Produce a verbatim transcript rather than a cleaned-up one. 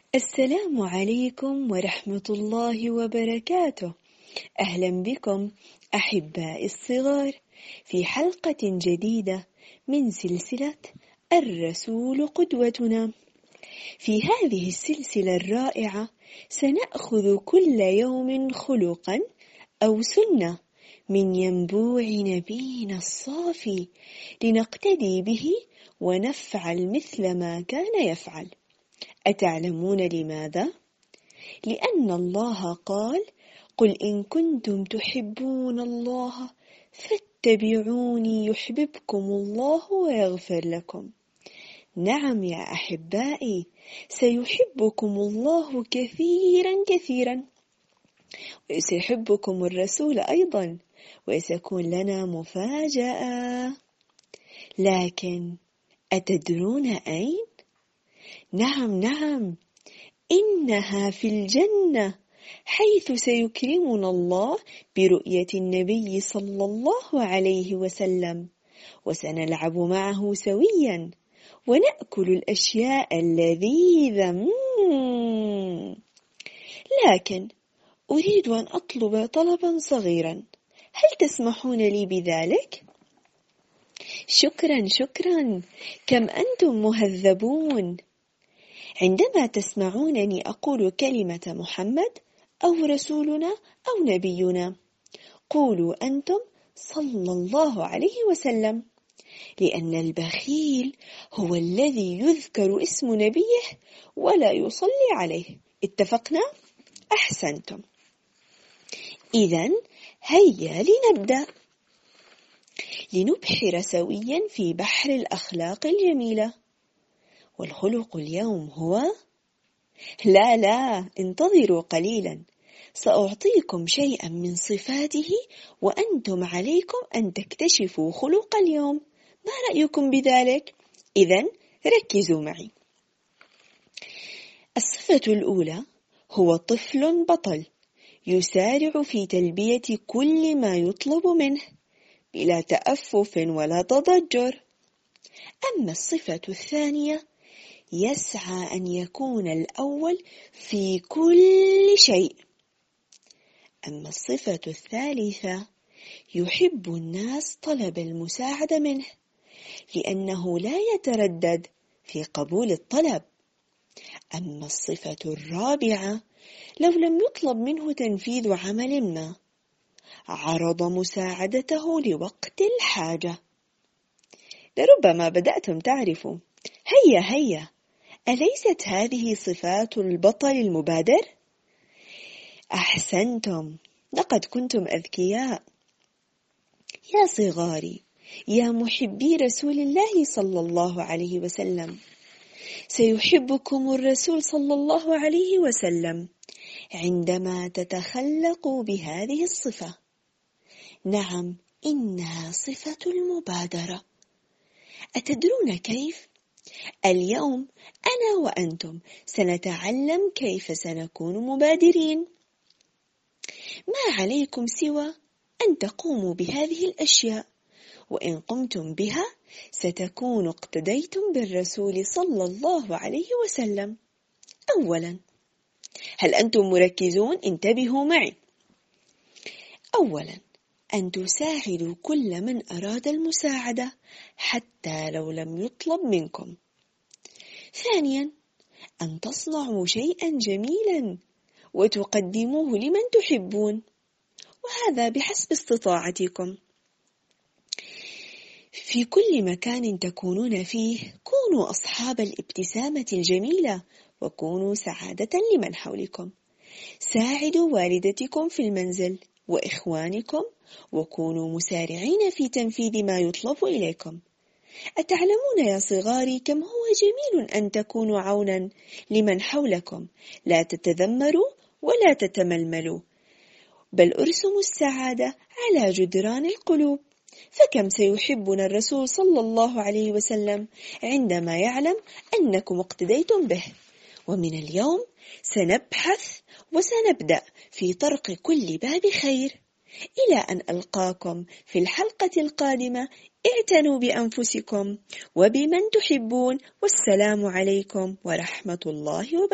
السلام عليكم ورحمة الله وبركاته. أهلا بكم أحبائي الصغار في حلقة جديدة من سلسلة الرسول قدوتنا. في هذه السلسلة الرائعة سنأخذ كل يوم خلقا أو سنة من ينبوع نبينا الصافي لنقتدي به ونفعل مثل ما كان يفعل. أتعلمون لماذا؟ لأن الله قال: قل إن كنتم تحبون الله فاتبعوني يحببكم الله ويغفر لكم. نعم يا أحبائي، سيحبكم الله كثيرا كثيرا، وسيحبكم الرسول أيضا، وسيكون لنا مفاجأة. لكن أتدرون أين؟ نعم نعم إنها في الجنة، حيث سيكرمنا الله برؤية النبي صلى الله عليه وسلم، وسنلعب معه سويا ونأكل الأشياء اللذيذة. لكن أريد أن أطلب طلبا صغيرا، هل تسمحون لي بذلك؟ شكرا شكرا، كم أنتم مهذبون. عندما تسمعونني أقول كلمة محمد أو رسولنا أو نبينا، قولوا أنتم صلى الله عليه وسلم، لأن البخيل هو الذي يذكر اسم نبيه ولا يصلي عليه. اتفقنا؟ أحسنتم. إذن هيا لنبدأ لنبحر سويا في بحر الأخلاق الجميلة. والخلق اليوم هو لا لا انتظروا قليلا، سأعطيكم شيئا من صفاته وأنتم عليكم أن تكتشفوا خلق اليوم. ما رأيكم بذلك؟ إذن ركزوا معي. الصفة الأولى هو طفل بطل يسارع في تلبية كل ما يطلب منه بلا تأفف ولا تضجر. أما الصفة الثانية يسعى أن يكون الأول في كل شيء. أما الصفة الثالثة يحب الناس طلب المساعدة منه، لأنه لا يتردد في قبول الطلب. أما الصفة الرابعة لو لم يطلب منه تنفيذ عمل ما عرض مساعدته لوقت الحاجة. لربما بدأتم تعرفوا. هيا هيا، أليست هذه صفات البطل المبادر؟ أحسنتم، لقد كنتم أذكياء. يا صغاري، يا محبي رسول الله صلى الله عليه وسلم، سيحبكم الرسول صلى الله عليه وسلم عندما تتخلقوا بهذه الصفة. نعم، إنها صفة المبادرة. أتدرون كيف؟ اليوم أنا وأنتم سنتعلم كيف سنكون مبادرين. ما عليكم سوى أن تقوموا بهذه الأشياء، وإن قمتم بها ستكون اقتديتم بالرسول صلى الله عليه وسلم. أولا، هل أنتم مركزون؟ انتبهوا معي. أولا، أن تساعدوا كل من أراد المساعدة حتى لو لم يطلب منكم. ثانيا، أن تصنعوا شيئا جميلا وتقدموه لمن تحبون، وهذا بحسب استطاعتكم. في كل مكان تكونون فيه كونوا أصحاب الابتسامة الجميلة وكونوا سعادة لمن حولكم. ساعدوا والدتكم في المنزل وإخوانكم، وكونوا مسارعين في تنفيذ ما يطلب إليكم. أتعلمون يا صغاري كم هو جميل أن تكونوا عونا لمن حولكم؟ لا تتذمروا ولا تتململوا، بل ارسموا السعادة على جدران القلوب. فكم سيحبنا الرسول صلى الله عليه وسلم عندما يعلم أنكم اقتديتم به. ومن اليوم سنبحث وسنبدأ في طرق كل باب خير. إلى أن ألقاكم في الحلقة القادمة، اعتنوا بأنفسكم وبمن تحبون، والسلام عليكم ورحمة الله وبركاته.